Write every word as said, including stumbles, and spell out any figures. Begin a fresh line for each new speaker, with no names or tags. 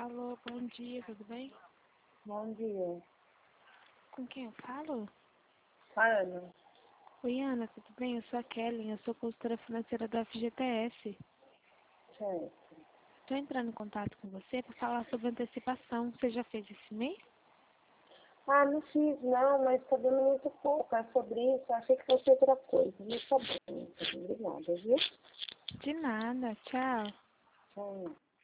Alô, bom dia, tudo bem?
Bom dia.
Com quem eu falo?
Ana,
Oi, Ana, tudo bem? Eu sou a Kelly, eu sou consultora financeira da F G T S.
certo.
Estou entrando em contato com você para falar sobre antecipação. Você já fez esse mês?
Ah, não fiz não, mas tá dando muito pouco. É sobre isso, achei que fosse outra coisa. Mas tá bom, obrigada, viu?
De nada, tchau.
Tchau.